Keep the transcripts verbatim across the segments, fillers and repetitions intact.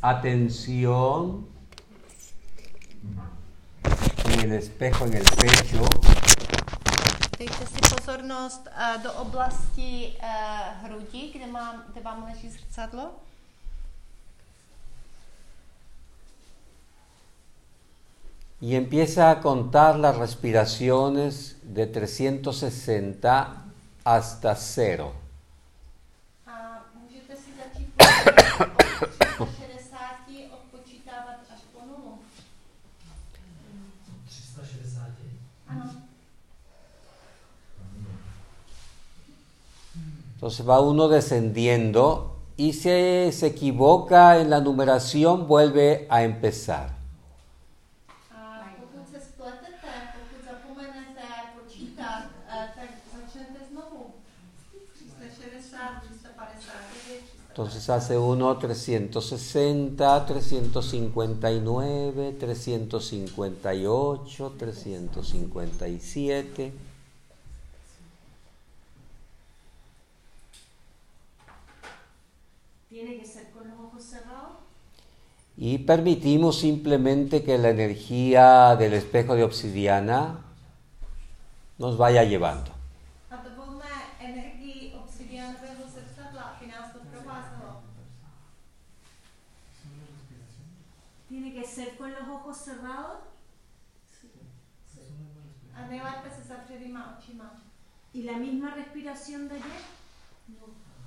atención en el espejo en el pecho. Dejte si pozornost uh, do oblasti uh, hrudi, kde, mám, kde vám leží zrcadlo. Y empieza a contar las respiraciones de trescientos sesenta hasta cero. A můžete si začít od tři sta šedesát odpočítávat až po nulu. tři sta šedesát? Ano. Entonces va uno descendiendo y si se equivoca en la numeración vuelve a empezar. A pokud se spletete, pokud zapomenete počítat, tak začnete znovu. tři sta šedesát, tři sta padesát devět, Entonces hace uno trescientos sesenta, trescientos cincuenta y nueve, trescientos cincuenta y ocho, trescientos cincuenta y siete. Tiene que ser con los ojos cerrados. Y permitimos simplemente que la energía del espejo de obsidiana nos vaya llevando. A dovolme energii obsidianového zrcadla, aby nás to provázelo. Tiene que ser con los ojos cerrados. A nejlépe se zavřenýma očima. ¿Y la misma respiración de ayer? No.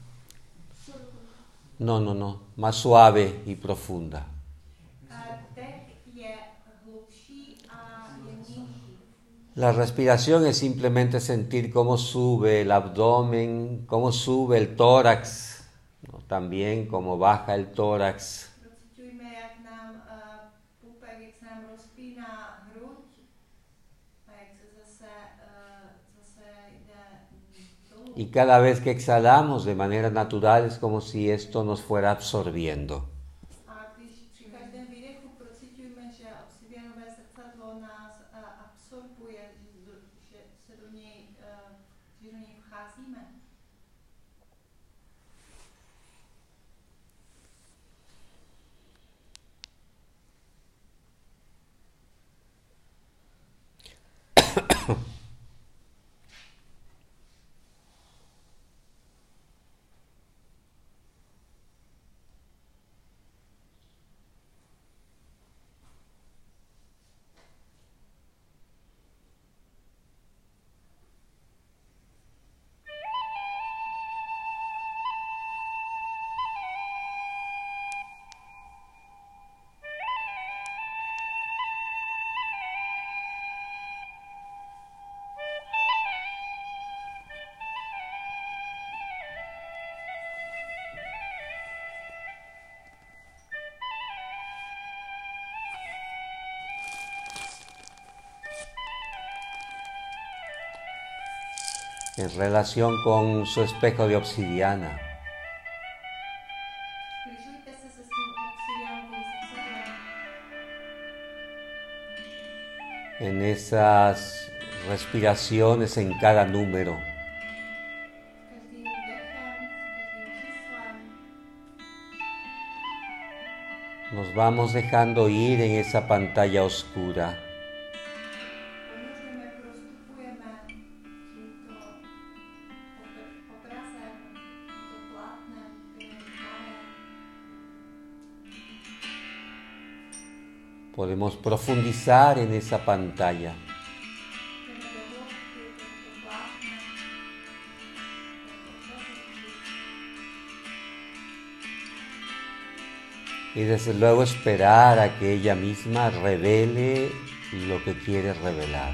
No, no, no, más suave y profunda. La respiración es simplemente sentir cómo sube el abdomen, cómo sube el tórax, ¿no? También cómo baja el tórax. Y cada vez que exhalamos de manera natural es como si esto nos fuera absorbiendo. En relación con su espejo de obsidiana. En esas respiraciones en cada número. Nos vamos dejando ir en esa pantalla oscura. Podemos profundizar en esa pantalla. Y desde luego esperar a que ella misma revele lo que quiere revelar.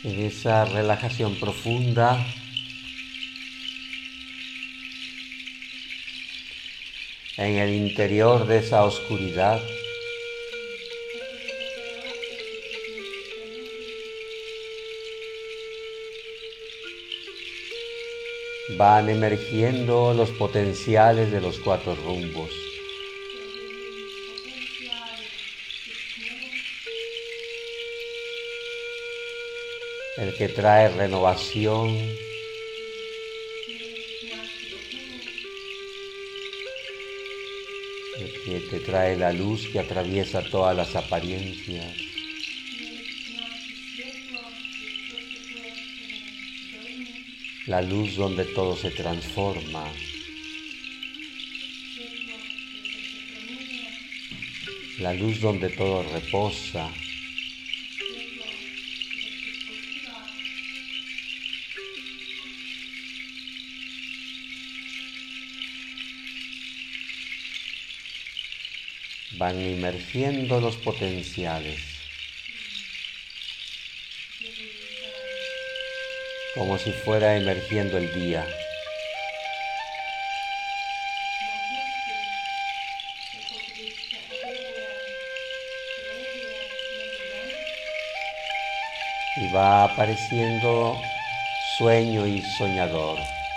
En esa relajación profunda, en el interior de esa oscuridad, van emergiendo los potenciales de los cuatro rumbos. El que trae renovación, el que te trae la luz que atraviesa todas las apariencias, la luz donde todo se transforma, la luz donde todo reposa, van emergiendo los potenciales, como si fuera emergiendo el día. Y va apareciendo sueño y soñador.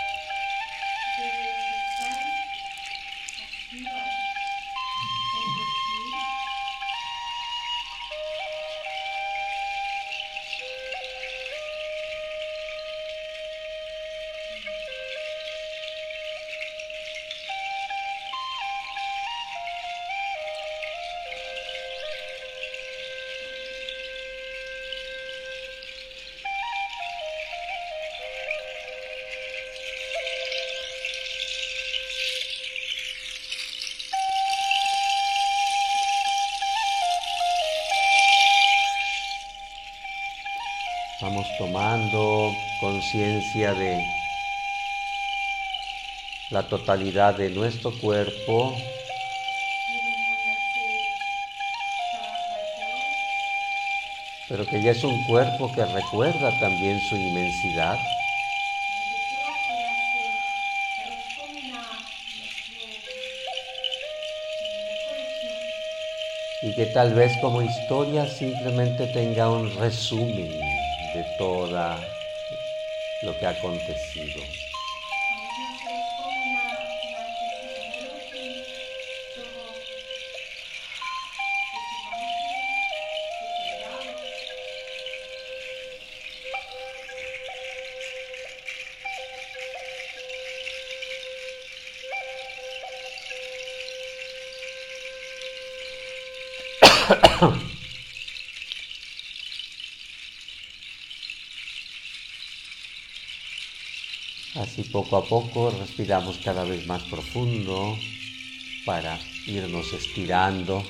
Vamos tomando conciencia de la totalidad de nuestro cuerpo, pero que ya es un cuerpo que recuerda también su inmensidad. Y que tal vez como historia simplemente tenga un resumen de todo lo que ha acontecido. Así poco a poco respiramos cada vez más profundo para irnos estirando.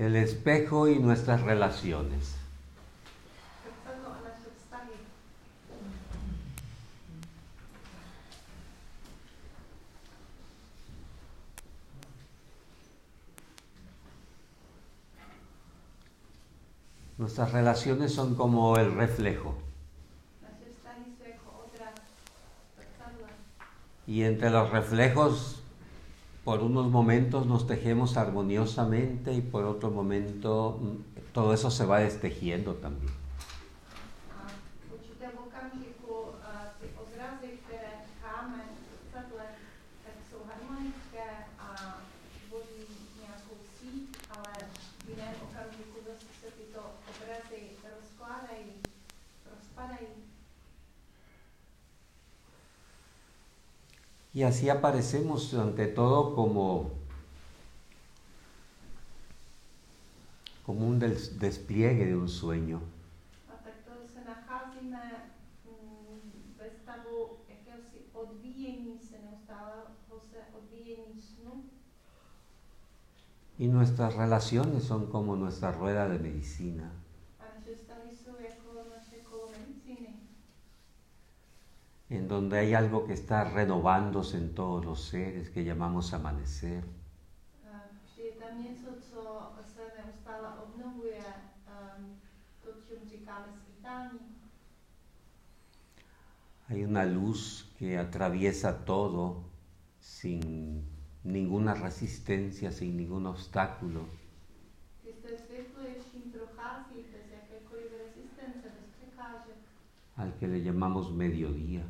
El espejo y nuestras relaciones. Nuestras relaciones son como el reflejo. Y entre los reflejos, por unos momentos nos tejemos armoniosamente y por otro momento todo eso se va destejiendo también. Y así aparecemos ante todo como, como un des despliegue de un sueño. Y nuestras relaciones son como nuestra rueda de medicina. En donde hay algo que está renovándose en todos los seres, que llamamos amanecer. Hay una luz que atraviesa todo sin ninguna resistencia, sin ningún obstáculo. Al que le llamamos mediodía.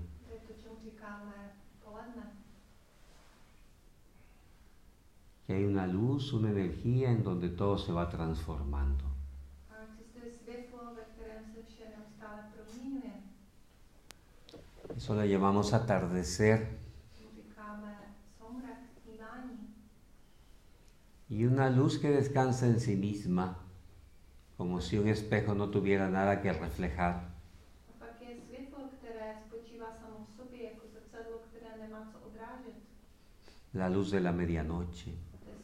Que hay una luz, una energía en donde todo se va transformando. Eso le llamamos atardecer. Y una luz que descansa en sí misma, como si un espejo no tuviera nada que reflejar. La luz de la medianoche.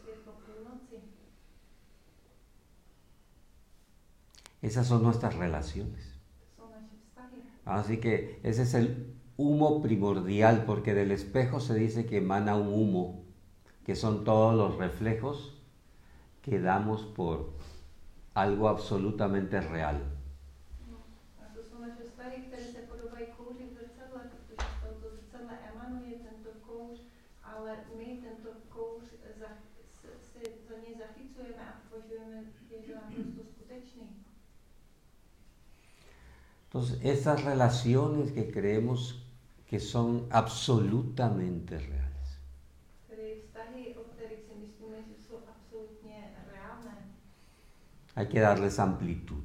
Esas son nuestras relaciones. Así que ese es el humo primordial, porque del espejo se dice que emana un humo, que son todos los reflejos que damos por algo absolutamente real. Entonces, esas relaciones que creemos que son absolutamente reales. Hay que darles amplitud.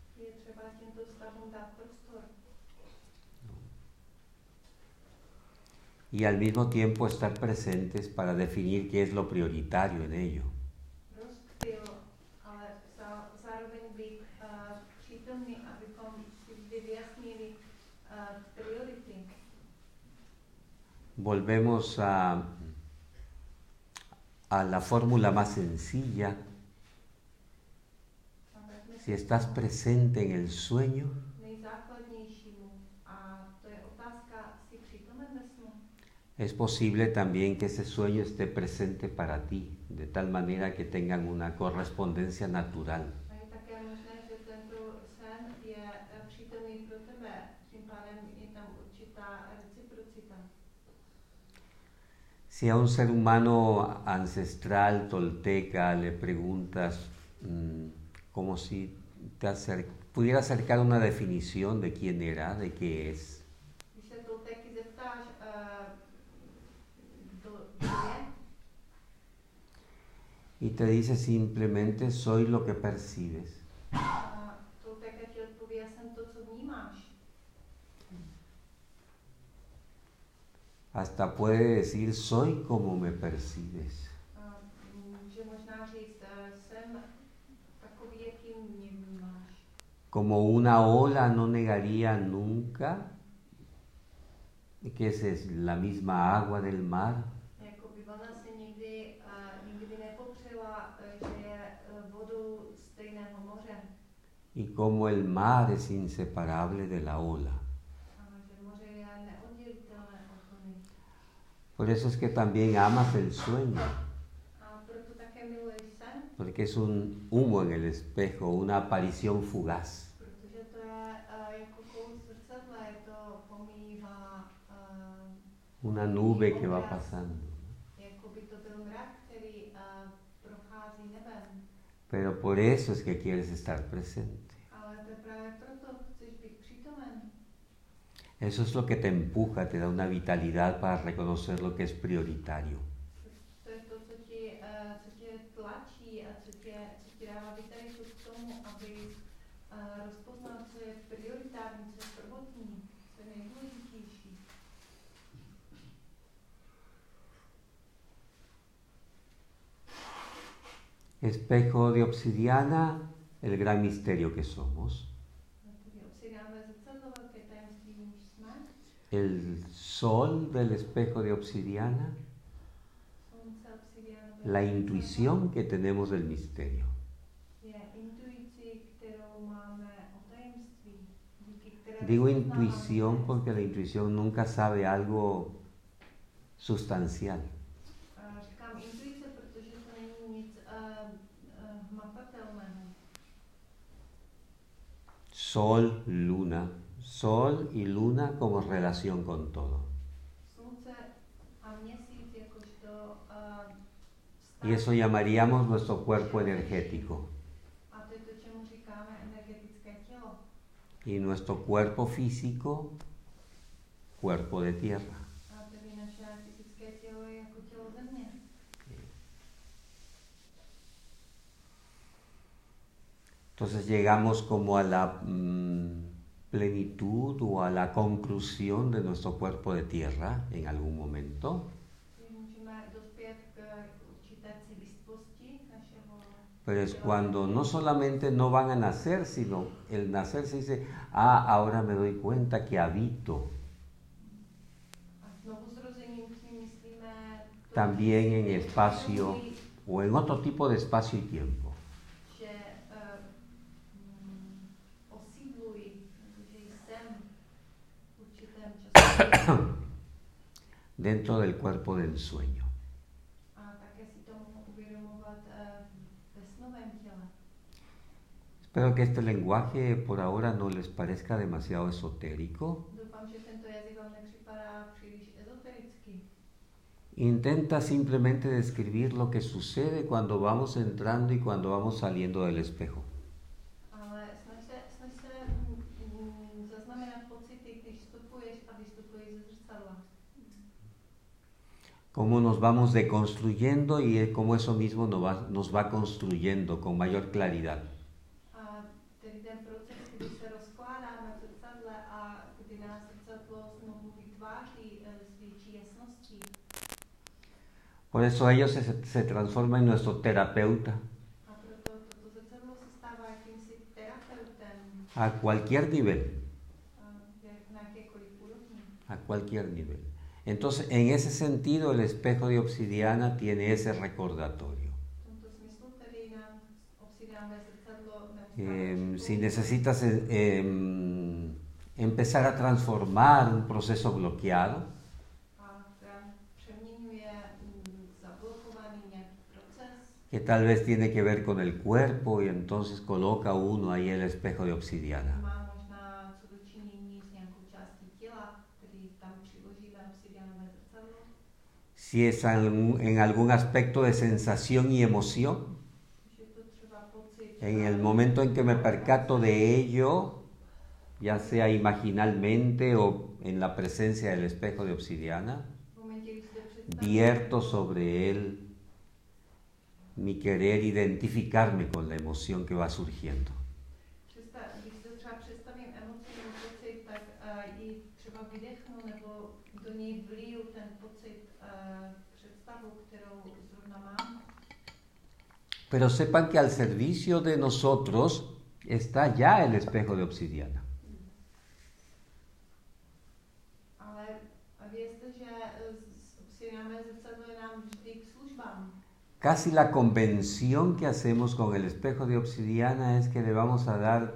Y al mismo tiempo estar presentes para definir qué es lo prioritario en ello. Volvemos a, a la fórmula más sencilla. Si estás presente en el sueño, es posible también que ese sueño esté presente para ti, de tal manera que tengan una correspondencia natural. Si a un ser humano ancestral, tolteca, le preguntas mmm, como si te acer pudiera acercar una definición de quién era, de qué es. Y te dice simplemente, soy lo que percibes. Hasta puede decir, soy como me percibes. Como una ola no negaría nunca que esa es la misma agua del mar. y cómo el mar es inseparable de la ola. Por eso es que también amas el sueño, porque es un humo en el espejo, una aparición fugaz. Una nube que va pasando. Pero por eso es que quieres estar presente. Eso es lo que te empuja, te da una vitalidad para reconocer lo que es prioritario. Espejo de obsidiana, el gran misterio que somos. El sol del espejo de obsidiana, la intuición que tenemos del misterio. Digo intuición porque la intuición nunca sabe algo sustancial. Sol, luna, sol y luna como relación con todo. Y eso llamaríamos nuestro cuerpo energético. Y nuestro cuerpo físico, cuerpo de tierra. Entonces llegamos como a la mmm, plenitud o a la conclusión de nuestro cuerpo de tierra en algún momento. Pero es cuando no solamente no van a nacer, sino el nacer se dice, ah, ahora me doy cuenta que habito. También en espacio o en otro tipo de espacio y tiempo. Dentro del cuerpo del sueño. Espero que este lenguaje por ahora no les parezca demasiado esotérico. Intenta simplemente describir lo que sucede cuando vamos entrando y cuando vamos saliendo del espejo. Cómo nos vamos deconstruyendo y cómo eso mismo nos va, nos va construyendo con mayor claridad. Por eso ellos se, se transforman en nuestro terapeuta. A cualquier nivel. A cualquier nivel. Entonces, en ese sentido, el espejo de obsidiana tiene ese recordatorio. Eh, si necesitas eh, eh, empezar a transformar un proceso bloqueado, que tal vez tiene que ver con el cuerpo, y entonces coloca uno ahí el espejo de obsidiana. Si es en algún aspecto de sensación y emoción, en el momento en que me percato de ello, ya sea imaginalmente o en la presencia del espejo de obsidiana, vierto sobre él mi querer identificarme con la emoción que va surgiendo. Pero sepan que al servicio de nosotros está ya el espejo de obsidiana. casi la convención que hacemos con el espejo de obsidiana es que le vamos a dar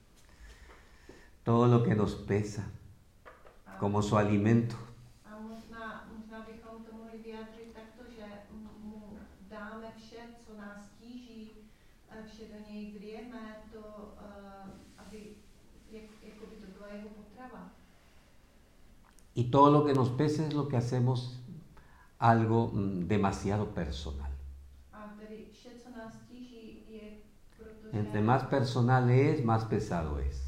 todo lo que nos pesa, como su alimento. A možná, možná bychom to mohli vyjádřit takto, že mu dáme vše, co nás tíží, vše do něj vlijeme, to, aby, jak, jako by to byla jeho potrava. Y todo lo que nos pesa es lo que hacemos algo mm, demasiado personal. A tedy vše, co nás tíží, je protože... Entre más personal es, más pesado es.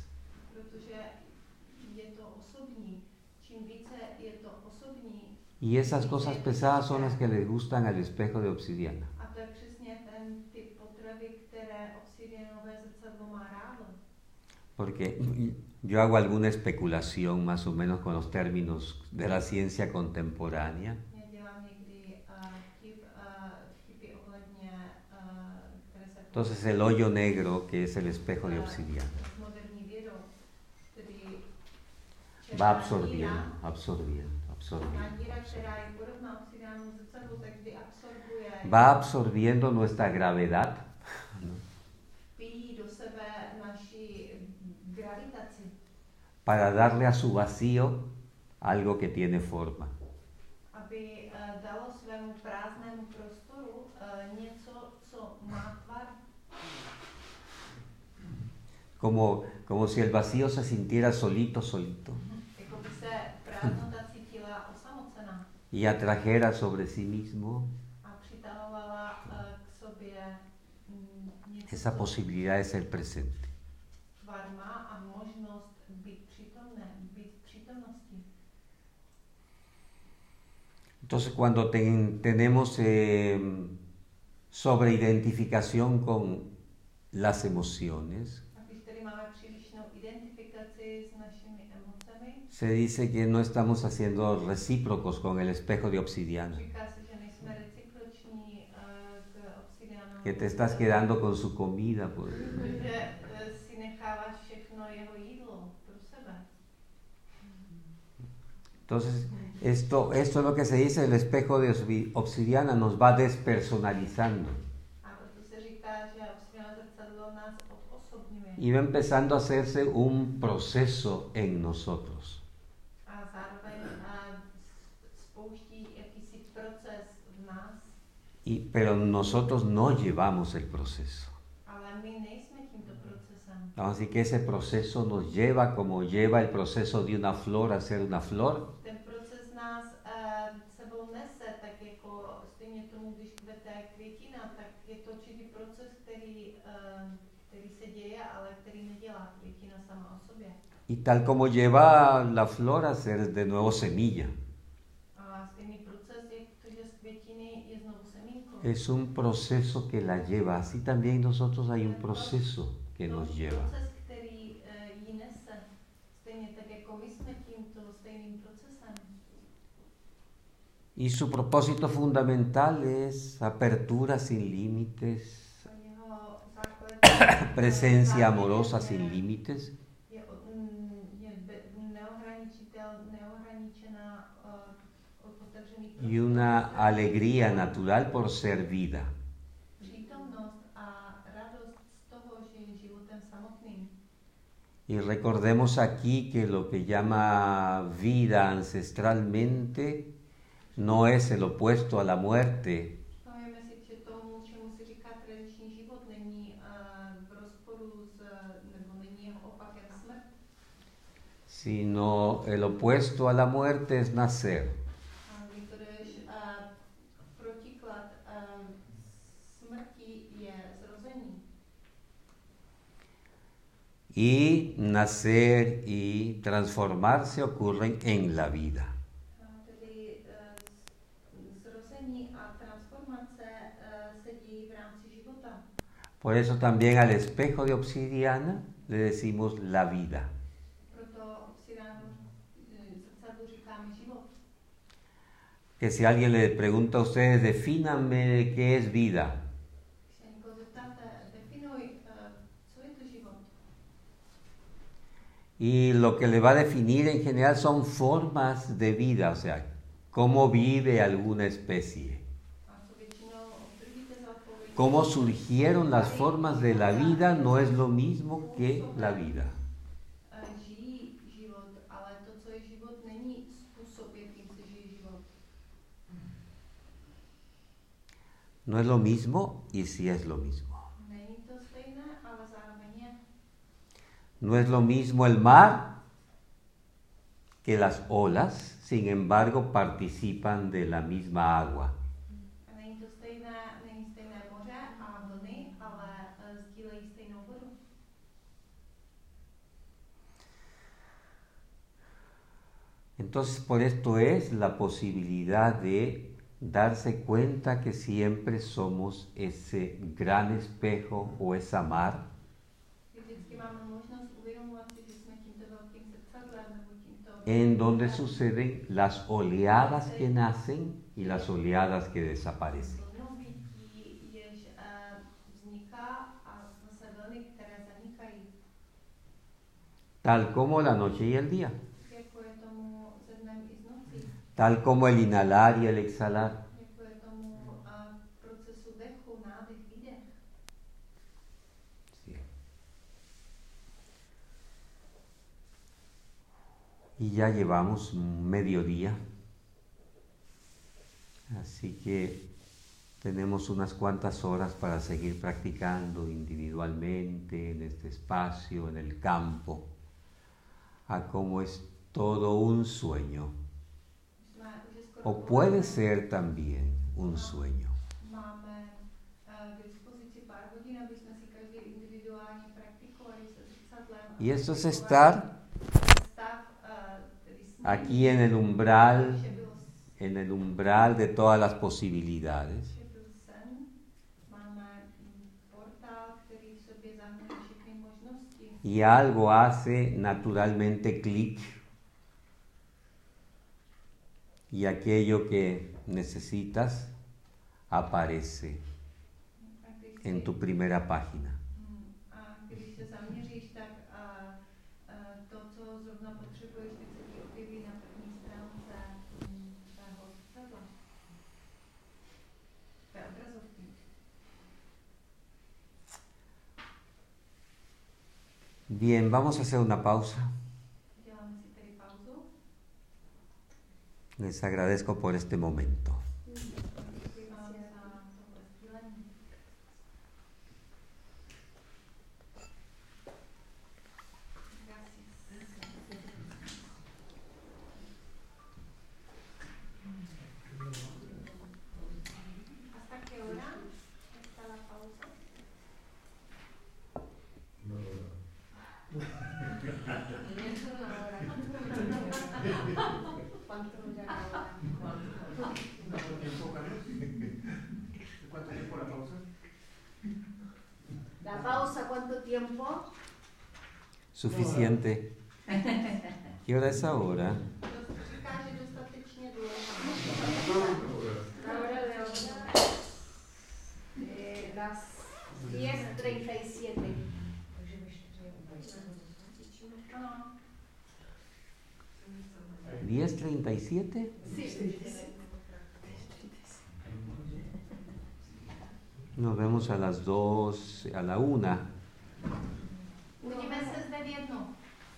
Y esas cosas pesadas son las que les gustan al espejo de obsidiana. Porque yo hago alguna especulación más o menos con los términos de la ciencia contemporánea. Entonces el hoyo negro, que es el espejo de obsidiana, va absorbiendo, absorbiendo. Va absorbiendo nuestra gravedad, ¿no? Para darle a su vacío algo que tiene forma. Como, como si el vacío se sintiera solito, solito. Y atrajera sobre sí mismo esa posibilidad de ser presente. Entonces, cuando ten, tenemos eh, sobreidentificación con las emociones, se dice que no estamos haciendo recíprocos con el espejo de obsidiana. Que te estás quedando con su comida. Pues. Entonces, esto, esto es lo que se dice, el espejo de obsidiana nos va despersonalizando. Y va empezando a hacerse un proceso en nosotros. Y, pero nosotros no llevamos el proceso. Así que ese proceso nos lleva como lleva el proceso de una flor a ser una flor. Y tal como lleva la flor a ser de nuevo semilla. Es un proceso que la lleva, así también nosotros hay un proceso que nos lleva. Y su propósito fundamental es apertura sin límites, presencia amorosa sin límites y una alegría natural por ser vida. Y recordemos aquí que lo que llama vida ancestralmente no es el opuesto a la muerte, sino el opuesto a la muerte es nacer. Y nacer y transformarse ocurren en la vida. Por eso también al espejo de obsidiana le decimos la vida. Que si alguien le pregunta a ustedes, defínanme qué es vida. Y lo que le va a definir en general son formas de vida, o sea, cómo vive alguna especie. cómo surgieron las formas de la vida no es lo mismo que la vida. No es lo mismo y sí es lo mismo. No es lo mismo el mar que las olas, sin embargo participan de la misma agua. Entonces, por esto es la posibilidad de darse cuenta que siempre somos ese gran espejo o esa mar en donde suceden las oleadas que nacen y las oleadas que desaparecen. Tal como la noche y el día. Tal como el inhalar y el exhalar. Sí. Y ya llevamos mediodía, así que tenemos unas cuantas horas para seguir practicando individualmente en este espacio, en el campo, a cómo es todo un sueño. O puede ser también un sueño. Y esto es estar aquí en el umbral, en el umbral de todas las posibilidades. Y algo hace naturalmente clic. Y aquello que necesitas aparece en tu primera página. Bien, vamos a hacer una pausa. Les agradezco por este momento. ¿Hasta qué hora está la pausa? Una hora. ¿Cuánto ya ahora? ¿Cuánto tiempo, Carlos? ¿Cuánto tiempo la pausa? ¿La pausa cuánto tiempo? Suficiente. ¿Qué hora es ahora? Eh, las diez treinta y siete. ¿diez treinta y siete? Sí. Nos vemos a las dos, a la una. Uvidíme se zde v jednu.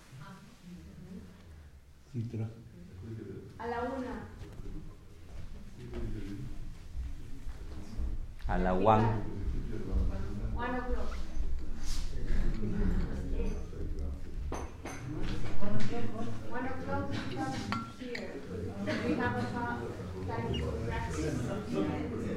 Zítra. A la una. A la one. One o'clock. One o'clock here. We have a time to practice.